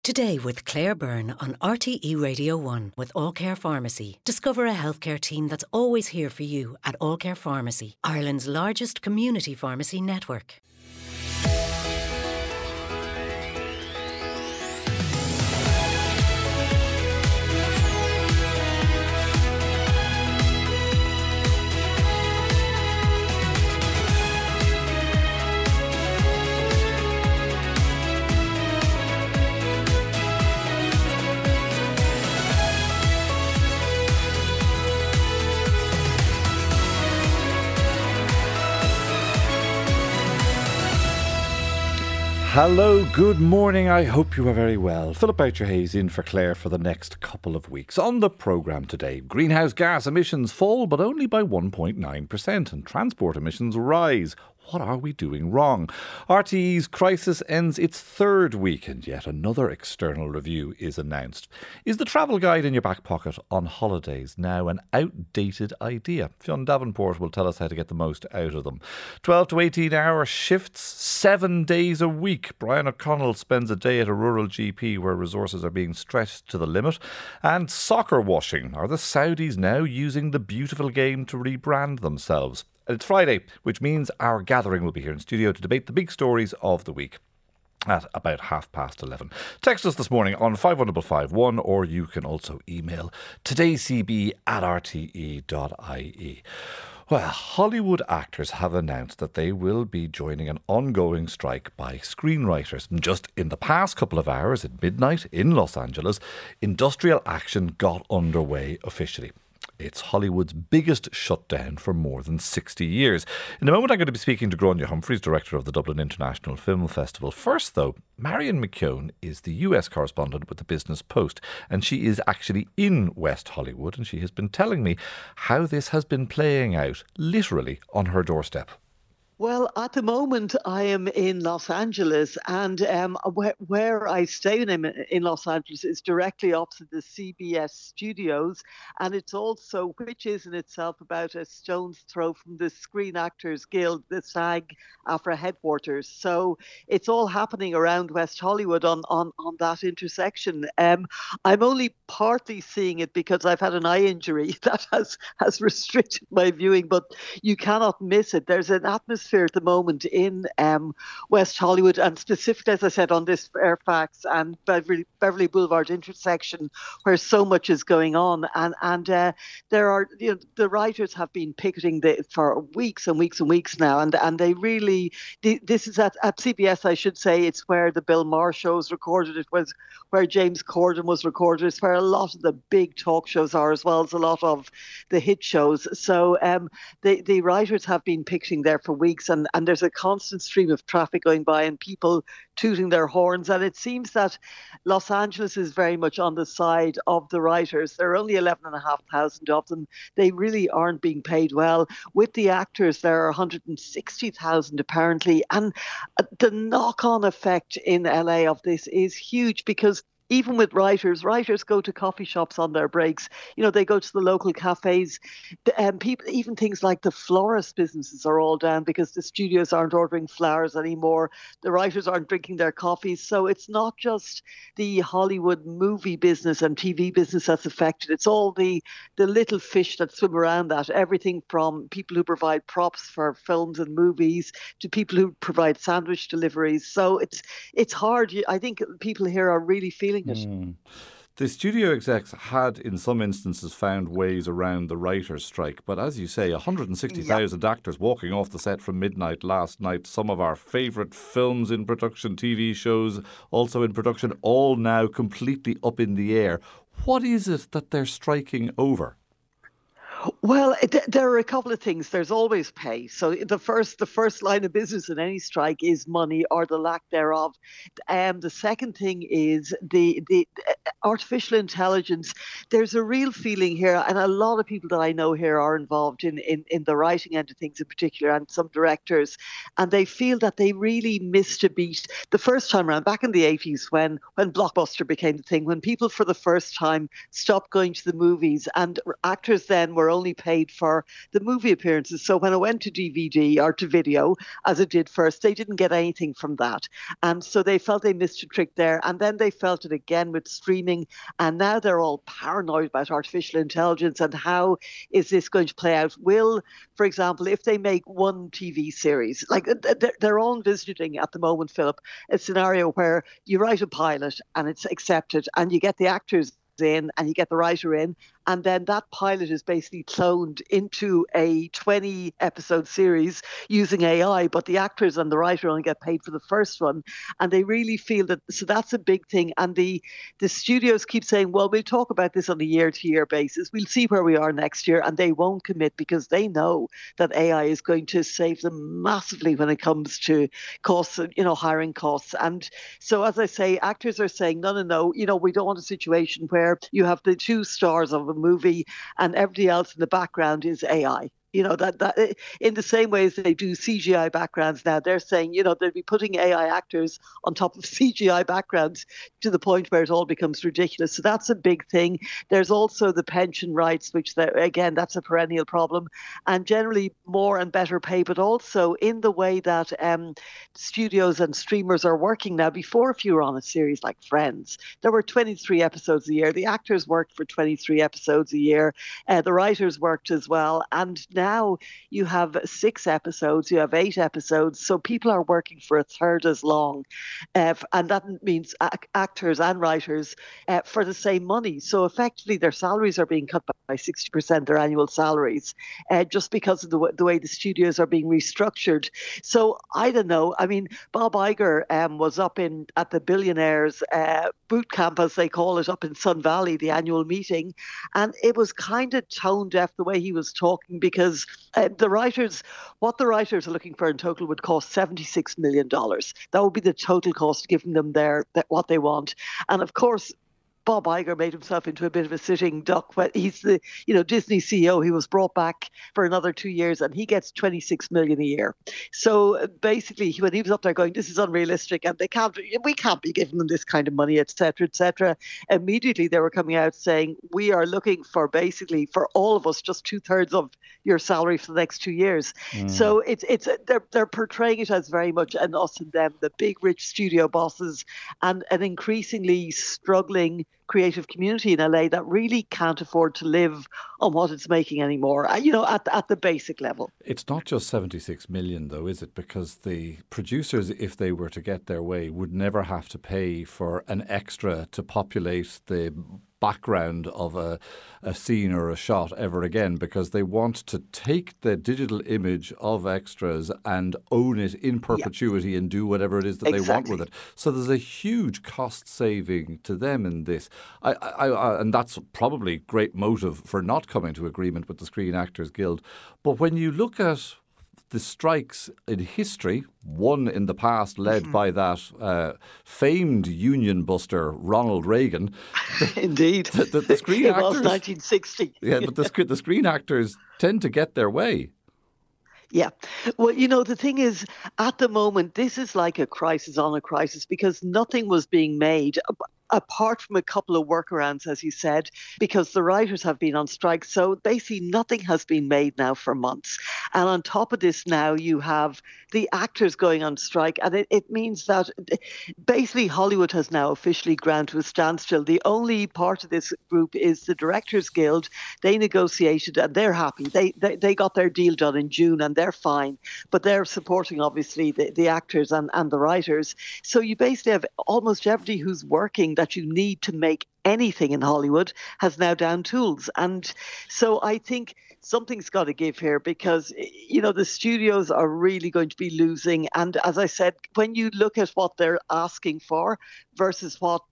Today with Claire Byrne on RTE Radio 1 with All Care Pharmacy. Discover a healthcare team that's always here for you at All Care Pharmacy, Ireland's largest community pharmacy network. Hello, good morning. I hope you are very well. Philip Boucher-Hayes in for Claire for the next couple of weeks. On the programme today, greenhouse gas emissions fall, but only by 1.9%, and transport emissions rise. What are we doing wrong? RTE's crisis ends its third week and yet another external review is announced. Is the travel guide in your back pocket on holidays now an outdated idea? Fionn Davenport will tell us how to get the most out of them. 12 to 18 hour shifts, 7 days a week. Brian O'Connell spends a day at a rural GP where resources are being stretched to the limit. And soccer washing. Are the Saudis now using the beautiful game to rebrand themselves? It's Friday, which means our gathering will be here in studio to debate the big stories of the week at about 11:30. Text us this morning on 51551 or you can also email todaycb@rte.ie. Well, Hollywood actors have announced that they will be joining an ongoing strike by screenwriters. And just in the past couple of hours at midnight in Los Angeles, industrial action got underway officially. It's Hollywood's biggest shutdown for more than 60 years. In a moment, I'm going to be speaking to Gráinne Humphreys, director of the Dublin International Film Festival. First, though, Marion McKeown is the US correspondent with the Business Post, and she is actually in West Hollywood, and she has been telling me how this has been playing out, literally on her doorstep. Well, at the moment, I am in Los Angeles, and where I stay in Los Angeles is directly opposite the CBS studios, and it's also, which is in itself about a stone's throw from the Screen Actors Guild, the SAG-AFTRA headquarters. So it's all happening around West Hollywood on that intersection. I'm only partly seeing it because I've had an eye injury that has restricted my viewing, but you cannot miss it. There's an atmosphere at the moment in West Hollywood, and specifically, as I said, on this Fairfax and Beverly Boulevard intersection where so much is going on. And there are, the writers have been picketing for weeks and weeks and weeks now, and they really, this is at CBS, I should say. It's where the Bill Maher show was recorded. It was where James Corden was recorded. It's where a lot of the big talk shows are, as well as a lot of the hit shows. So the writers have been picketing there for weeks. And there's a constant stream of traffic going by and people tooting their horns. And it seems that Los Angeles is very much on the side of the writers. There are only 11,500 of them. They really aren't being paid well. With the actors, there are 160,000 apparently. And the knock-on effect in LA of this is huge, because even with writers go to coffee shops on their breaks. They go to the local cafes. People, even things like the florist businesses are all down because the studios aren't ordering flowers anymore. The writers aren't drinking their coffees. So it's not just the Hollywood movie business and TV business that's affected. It's all the little fish that swim around that. Everything from people who provide props for films and movies to people who provide sandwich deliveries. So it's hard. I think people here are really feeling it. The studio execs had, in some instances, found ways around the writers' strike. But as you say, 160,000 actors walking off the set from midnight last night. Some of our favourite films in production, TV shows also in production, all now completely up in the air. What is it that they're striking over? Well, there are a couple of things. There's always pay. So the first line of business in any strike is money or the lack thereof. The second thing is the artificial intelligence. There's a real feeling here, and a lot of people that I know here are involved in the writing end of things in particular, and some directors, and they feel that they really missed a beat the first time around, back in the 80s when Blockbuster became the thing, when people for the first time stopped going to the movies, and actors then were only paid for the movie appearances. So when it went to DVD or to video, as it did first, they didn't get anything from that. And so they felt they missed a trick there. And then they felt it again with streaming. And now they're all paranoid about artificial intelligence and how is this going to play out. Will, for example, if they make one TV series, like they're all envisaging at the moment, Philip, a scenario where you write a pilot and it's accepted and you get the actors in and you get the writer in, and then that pilot is basically cloned into a 20 episode series using AI, but the actors and the writer only get paid for the first one. And they really feel that, so that's a big thing. And the studios keep saying, well, we'll talk about this on a year-to-year basis. We'll see where we are next year. And they won't commit because they know that AI is going to save them massively when it comes to costs, hiring costs. And so, as I say, actors are saying, no, we don't want a situation where you have the two stars of a movie and everybody else in the background is AI. That in the same way as they do CGI backgrounds now, they're saying, they'll be putting AI actors on top of CGI backgrounds to the point where it all becomes ridiculous. So that's a big thing. There's also the pension rights, which, again, that's a perennial problem, and generally more and better pay, but also in the way that studios and streamers are working now. Before, if you were on a series like Friends, there were 23 episodes a year. The actors worked for 23 episodes a year. The writers worked as well. And now you have 6 episodes, you have 8 episodes, so people are working for a third as long. And that means actors and writers for the same money. So effectively their salaries are being cut by 60%, their annual salaries, just because of the way the studios are being restructured. So I don't know. I mean, Bob Iger was up at the Billionaires boot camp, as they call it, up in Sun Valley, the annual meeting. And it was kind of tone deaf the way he was talking, because what the writers are looking for in total would cost $76 million. That would be the total cost, giving them what they want. And of course, Bob Iger made himself into a bit of a sitting duck. He's the Disney CEO. He was brought back for another 2 years, and he gets $26 million a year. So basically, when he was up there going, "This is unrealistic," and we can't be giving them this kind of money, etc., etc. Immediately, they were coming out saying, "We are looking for basically for all of us just 2/3 of your salary for the next 2 years." So they're portraying it as very much an us and them, the big rich studio bosses, and an increasingly struggling creative community in LA that really can't afford to live on what it's making anymore, at the basic level. It's not just 76 million though, is it? Because the producers, if they were to get their way, would never have to pay for an extra to populate the background of a scene or a shot ever again, because they want to take the digital image of extras and own it in perpetuity and do whatever it is that they want with it. So there's a huge cost saving to them in this. And that's probably great motive for not coming to agreement with the Screen Actors Guild. But when you look at the strikes in history, one in the past led by that famed union buster Ronald Reagan. Indeed. The Screen It Actors, was 1960. Yeah, but the Screen Actors tend to get their way. Yeah. Well, the thing is, at the moment, this is like a crisis on a crisis, because nothing was being made apart from a couple of workarounds, as you said, because the writers have been on strike. So basically nothing has been made now for months. And on top of this now, you have the actors going on strike. And it means that basically Hollywood has now officially ground to a standstill. The only part of this group is the Directors Guild. They negotiated and they're happy. They got their deal done in June and they're fine. But they're supporting, obviously, the actors and the writers. So you basically have almost everybody who's working that you need to make anything in Hollywood has now down tools. And so I think something's got to give here, because, the studios are really going to be losing. And as I said, when you look at what they're asking for versus what,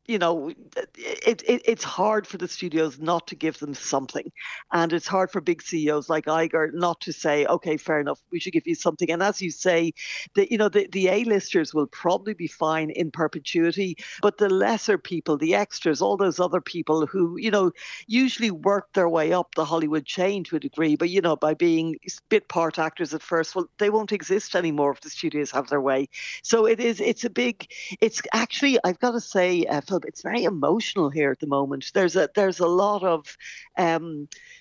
it's hard for the studios not to give them something. And it's hard for big CEOs like Iger not to say, okay, fair enough, we should give you something. And as you say, the A-listers will probably be fine in perpetuity, but the lesser people, the extras, all those other people who, usually work their way up the Hollywood chain to a degree, but, by being bit part actors at first, well, they won't exist anymore if the studios have their way. So it's actually, I've got to say, Phil, it's very emotional here at the moment. There's a lot of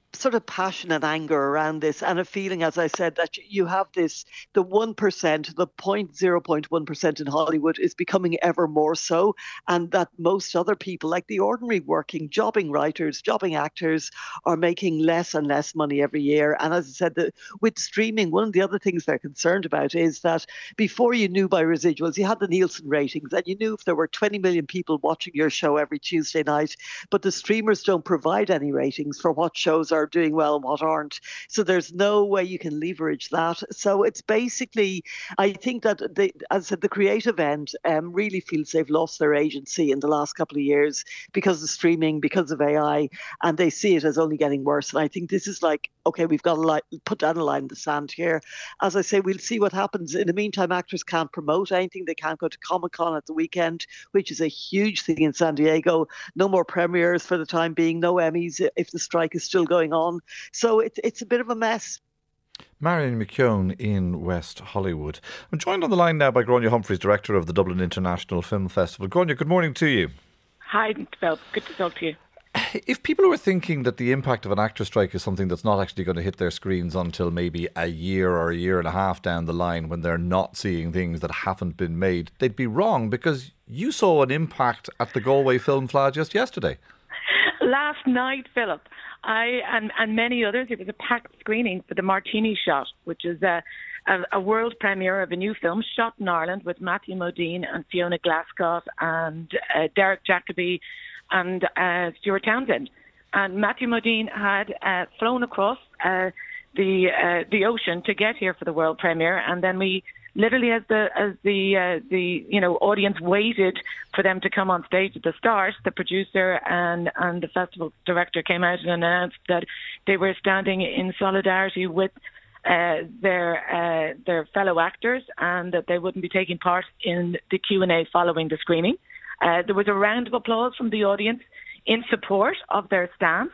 sort of passion and anger around this, and a feeling, as I said, that you have this, the 1%, the 0.1% in Hollywood is becoming ever more so, and that most other people, like the ordinary working, jobbing writers, jobbing actors, are making less and less money every year. And as I said, with streaming, one of the other things they're concerned about is that before you knew by residuals, you had the Nielsen ratings, and you knew if there were 20 million people watching your show every Tuesday night, but the streamers don't provide any ratings for what shows are doing well and what aren't. So there's no way you can leverage that. So it's basically, I think that, as I said, the creative end really feels they've lost their agency in the last couple of years because of streaming, because of AI, and they see it as only getting worse. And I think this is like, okay, we've got to put down a line in the sand here. As I say, we'll see what happens. In the meantime, actors can't promote anything. They can't go to Comic-Con at the weekend, which is a huge thing in San Diego. No more premieres for the time being, no Emmys if the strike is still going on. So it's a bit of a mess. Marion McKeown in West Hollywood. I'm joined on the line now by Gráinne Humphreys, Director of the Dublin International Film Festival. Gráinne, good morning to you. Hi, Bill. Good to talk to you. If people were thinking that the impact of an actor strike is something that's not actually going to hit their screens until maybe a year or a year and a half down the line, when they're not seeing things that haven't been made, they'd be wrong, because you saw an impact at the Galway Film Fleadh just yesterday. Last night, Philip, I and many others, it was a packed screening for The Martini Shot, which is a world premiere of a new film shot in Ireland with Matthew Modine and Fiona Glasgow and Derek Jacobi and Stuart Townsend. And Matthew Modine had flown across the ocean to get here for the world premiere, and then we literally, as the audience waited for them to come on stage at the start, the producer and the festival director came out and announced that they were standing in solidarity with their fellow actors, and that they wouldn't be taking part in the Q&A following the screening. There was a round of applause from the audience in support of their stance.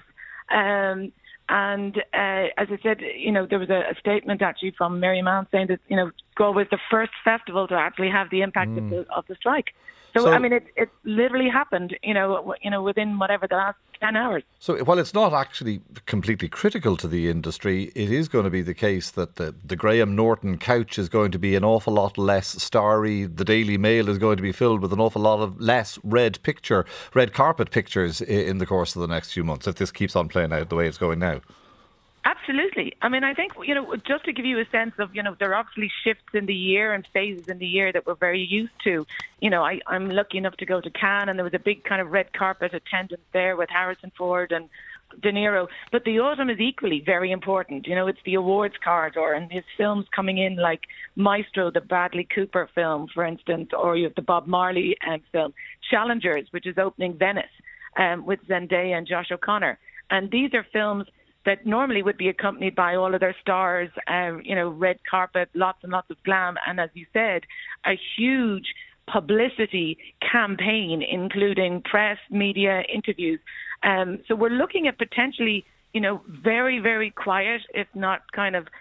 And as I said, there was a statement actually from Mary Mann saying that, Galway was the first festival to actually have the impact of the strike. So I mean, it literally happened, within whatever the last 10 hours. So while it's not actually completely critical to the industry, it is going to be the case that the Graham Norton couch is going to be an awful lot less starry. The Daily Mail is going to be filled with an awful lot of less red carpet pictures in the course of the next few months, if this keeps on playing out the way it's going now. Absolutely. I mean, I think, just to give you a sense of, there are obviously shifts in the year and phases in the year that we're very used to. I'm lucky enough to go to Cannes, and there was a big kind of red carpet attendance there with Harrison Ford and De Niro. But the autumn is equally very important. It's the awards corridor, and there's films coming in like Maestro, the Bradley Cooper film, for instance, or you have the Bob Marley film, Challengers, which is opening Venice with Zendaya and Josh O'Connor. And these are films that normally would be accompanied by all of their stars, red carpet, lots and lots of glam, and as you said, a huge publicity campaign, including press, media, interviews. So we're looking at potentially, very, very quiet, if not kind of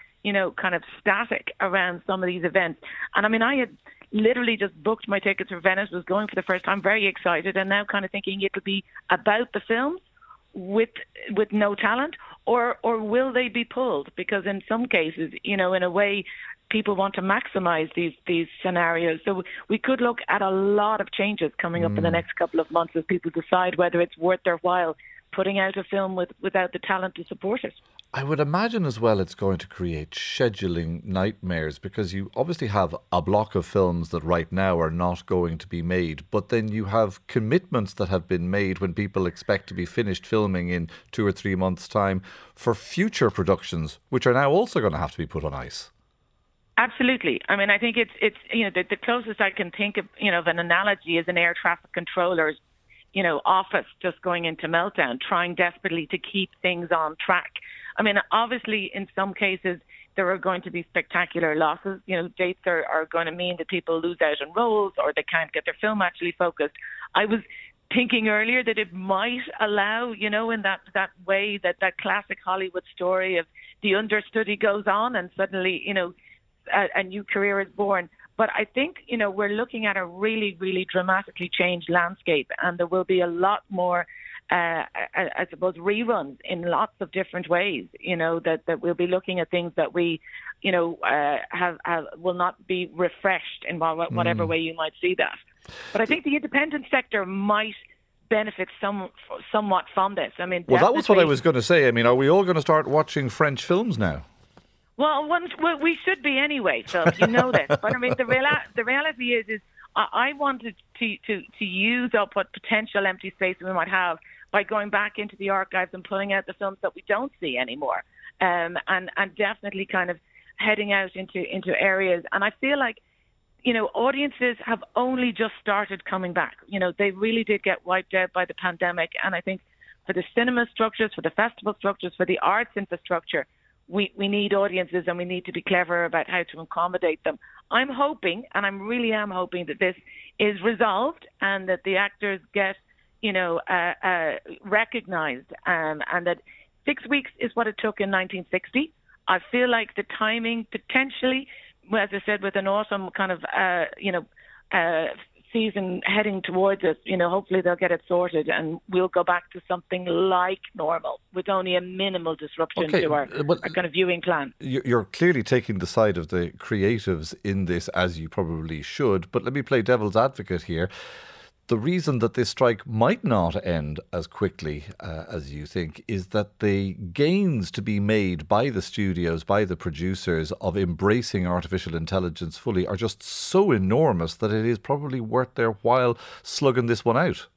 static around some of these events. And I mean, I had literally just booked my tickets for Venice, was going for the first time, very excited, and now kind of thinking it'll be about the films with no talent, or will they be pulled? Because in some cases, in a way, people want to maximize these scenarios. So we could look at a lot of changes coming up in the next couple of months as people decide whether it's worth their while putting out a film without the talent to support it. I would imagine as well it's going to create scheduling nightmares, because you obviously have a block of films that right now are not going to be made, but then you have commitments that have been made when people expect to be finished filming in 2 or 3 months' time for future productions, which are now also going to have to be put on ice. Absolutely. I mean, I think it's the closest I can think of, of an analogy is an air traffic controller's office just going into meltdown, trying desperately to keep things on track. I mean, obviously, in some cases, there are going to be spectacular losses. Dates are going to mean that people lose out on roles, or they can't get their film actually focused. I was thinking earlier that it might allow, in that way, that classic Hollywood story of the understudy goes on and suddenly, a new career is born. But I think, we're looking at a really, really dramatically changed landscape, and there will be a lot more I suppose, reruns in lots of different ways, that we'll be looking at things that we, have will not be refreshed in whatever way you might see that. But I think the independent sector might benefit somewhat from this. I mean, well, that was what I was going to say. I mean, are we all going to start watching French films now? Well, we should be anyway, Phil. You know this. But I mean, the reality is I wanted to use up what potential empty space we might have by going back into the archives and pulling out the films that we don't see anymore, and definitely kind of heading out into areas. And I feel like, audiences have only just started coming back. They really did get wiped out by the pandemic. And I think for the cinema structures, for the festival structures, for the arts infrastructure, we need audiences, and we need to be clever about how to accommodate them. I'm hoping, and I really am hoping, that this is resolved and that the actors get, recognised, and that 6 weeks is what it took in 1960. I feel like the timing potentially, as I said, with an autumn kind of, season heading towards us, hopefully they'll get it sorted and we'll go back to something like normal with only a minimal disruption to our kind of viewing plan. You're clearly taking the side of the creatives in this, as you probably should, but let me play devil's advocate here. The reason that this strike might not end as quickly as you think is that the gains to be made by the studios, by the producers, of embracing artificial intelligence fully are just so enormous that it is probably worth their while slugging this one out.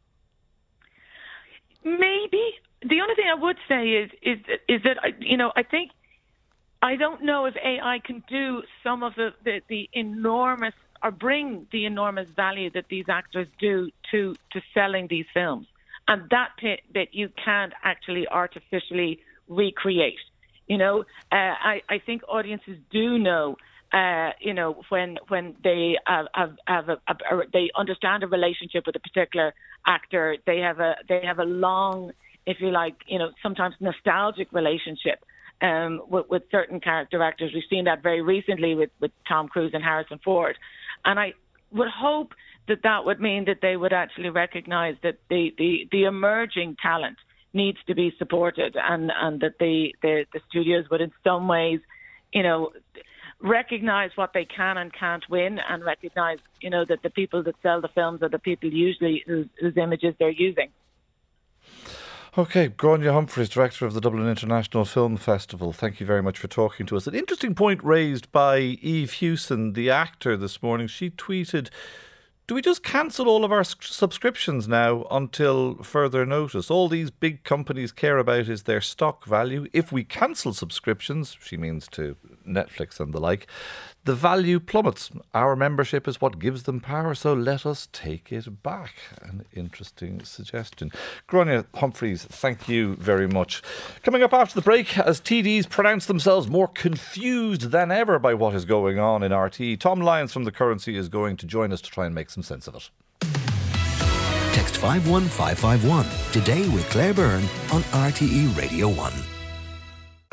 Maybe. The only thing I would say is that, I think, I don't know if AI can do some of the enormous, or bring the enormous value that these actors do to selling these films. And that bit you can't actually artificially recreate. I think audiences do know, when they they understand a relationship with a particular actor, they have a long, if you like, sometimes nostalgic relationship with certain character actors. We've seen that very recently with Tom Cruise and Harrison Ford. And I would hope that would mean that they would actually recognise that the emerging talent needs to be supported, and that the studios would in some ways, recognise what they can and can't win, and recognise, that the people that sell the films are the people usually whose images they're using. OK, Gráinne Humphreys, Director of the Dublin International Film Festival, thank you very much for talking to us. An interesting point raised by Eve Hewson, the actor, this morning. She tweeted, do we just cancel all of our subscriptions now until further notice? All these big companies care about is their stock value. If we cancel subscriptions, she means to Netflix and the like, the value plummets. Our membership is what gives them power, so let us take it back. An interesting suggestion. Gráinne Humphreys, thank you very much. Coming up after the break, as TDs pronounce themselves more confused than ever by what is going on in RTE, Tom Lyons from The Currency is going to join us to try and make some sense of it. Text 51551 today with Claire Byrne on RTE Radio 1.